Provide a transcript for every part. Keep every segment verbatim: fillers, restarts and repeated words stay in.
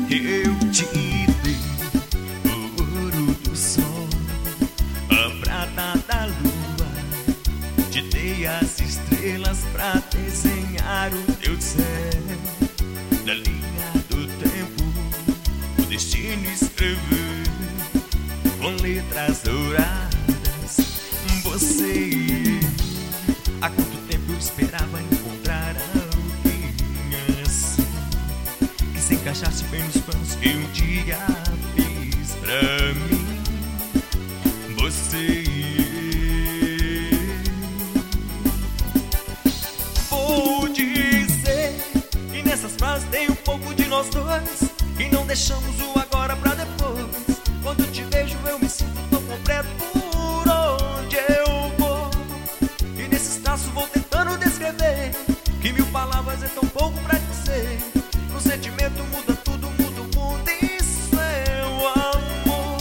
Eu te dei o ouro do sol, a prata da lua, te dei as estrelas pra desenhar o teu céu. Na linha do tempo, o destino escreveu com letras douradas. Você e eu, há quanto tempo eu esperava encontrar alguém assim, que se encaixasse bem nos planos que um dia fiz pra mim. Você e eu. Vou dizer que nessas frases tem um pouco de nós dois, e não deixamos o agora pra depois. Quando eu te vejo eu me sinto tão completo por onde eu vou, e nesses traços vou tentando descrever que mil palavras é tão pouco pra dizer. No sentimento muda tudo, muda o mundo, isso é o amor.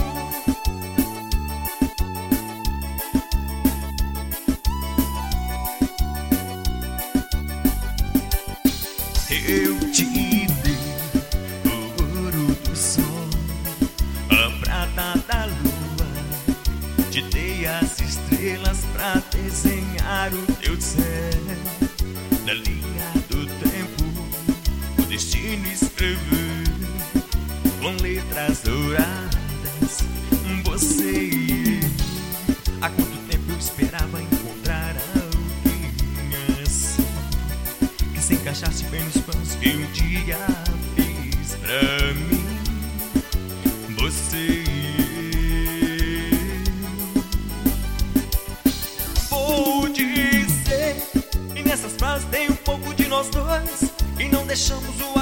Eu te dei o ouro do sol, a prata da lua, te dei as estrelas pra desenhar o teu céu. Na linha do tempo, o destino escreveu com letras douradas. Você e eu, há quanto tempo eu esperava encontrar alguém assim, que se encaixasse bem nos planos que um dia fiz pra mim. Você e eu. Vou dizer, e nessas frases tem um pouco de nós dois, e não deixamos o